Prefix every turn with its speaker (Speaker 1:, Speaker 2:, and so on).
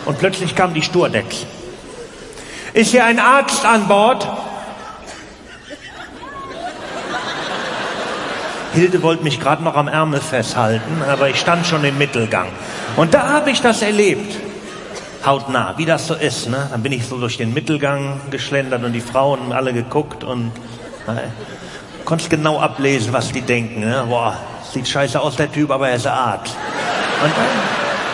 Speaker 1: Und plötzlich kam die Sturdex. Ist hier ein Arzt an Bord? Hilde wollte mich gerade noch am Ärmel festhalten, aber ich stand schon im Mittelgang. Und da habe ich das erlebt. Hautnah, wie das so ist, ne? Dann bin ich so durch den Mittelgang geschlendert und die Frauen haben alle geguckt und konntest genau ablesen, was die denken, ne? Boah, sieht scheiße aus, der Typ, aber er ist Arzt. Und dann